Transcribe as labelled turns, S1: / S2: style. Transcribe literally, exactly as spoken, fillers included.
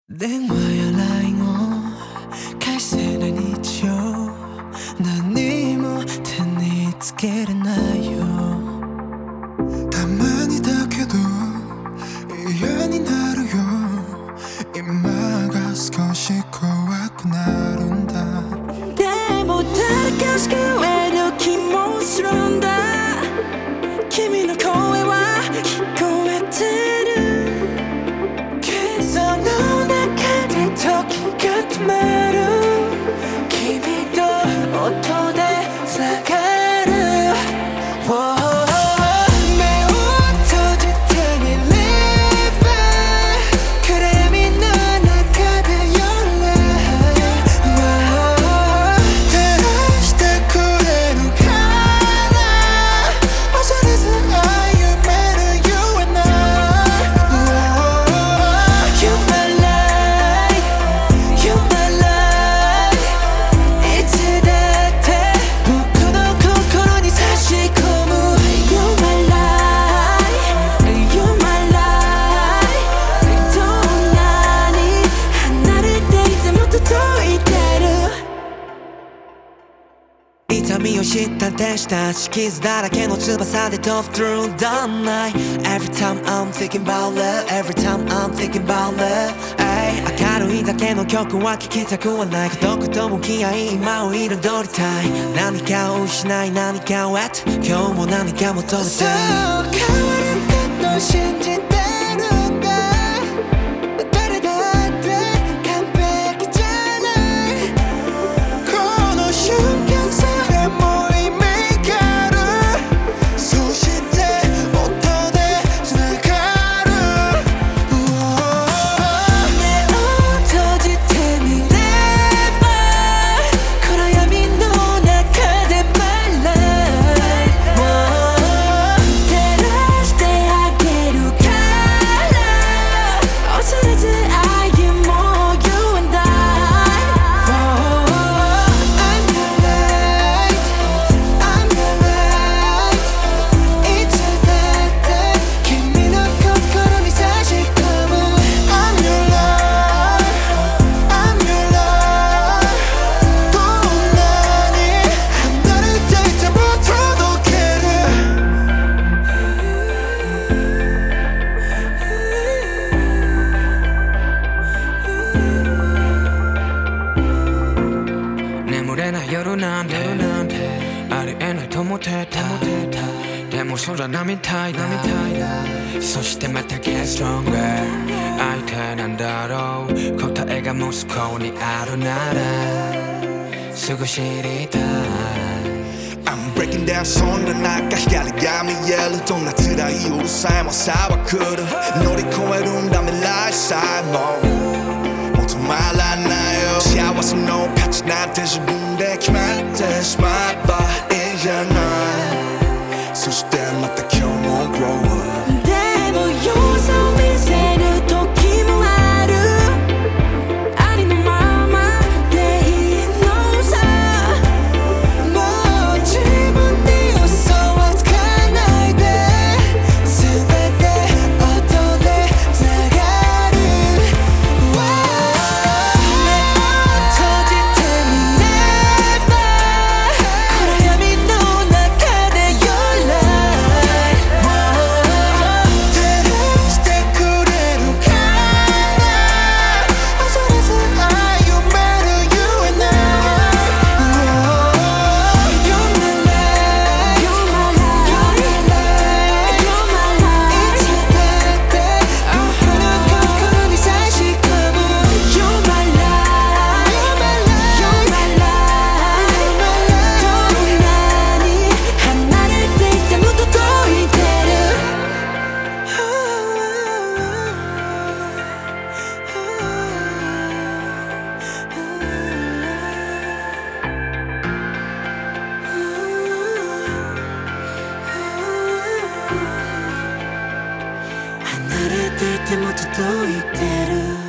S1: 電話や ライン を返せない日常、何も手につけれないよ。たまにだけど嫌になるよ。今が少し怖くなるんだ。でも誰か救える気もするんだ。君の声は聞こえてる。けどの中で時が止まる。君と音でつながる、oh、目を閉じてみれば暗闇の中で夜、oh、照らしてくれるから忘れず歩める You and I、oh、You're my light You're my light、 いつだって僕の心に差し込む You're my light You're my light、 どんなに離れていても届いてる。痛みを知った天使たち、傷だらけの翼で飛ぶ Through the night。 Every time I'm thinking about love Every time I'm thinking about love、ay、 明るいだけの曲は聴きたくはない。孤独と向き合い今を彩りたい。何かを失い何かを得て今日も何か求めて、そう変わること信じてるんだ。誰だって完璧じゃない。この瞬間さえも意味がある。そして音でつながる、oh、目を閉じてみれば暗闇の中で My life、oh、照らしてあげるから恐れず歩もう You and I、oh、I'm your light I'm your light、 いつだって君の心に差し込む I'm your light I'm your light、 どんなに離れていても届ける。眠れない夜なんてありえないと思ってた。でもそうじゃないみたいだ。そしてまた Get stronger、 相手なんだろう。答えがもしここにあるならすぐ知りたい。
S2: I'm breaking down そんな中光が見える。どんな辛い夜さえも朝は来る。乗り越えるんだ未来さえももう止まらないよ。幸せの価値なんて自分で決まってしまえばいいじゃない。そしてまた今日も grow up。
S1: でも弱さを見せる時もある。ありのままでいいのさ。もう自分に嘘はつかないで。全て音でつながる、oh、目を閉じてみれば暗闇の中で Your light、oh、照らしてくれるから恐れず歩める You and I、oh、You're my light You're my light You're my light、 いつだって僕の心に差し込む You're my light You're my light You're my light、 どんなに離れていても届いてる、離れていても届いてる。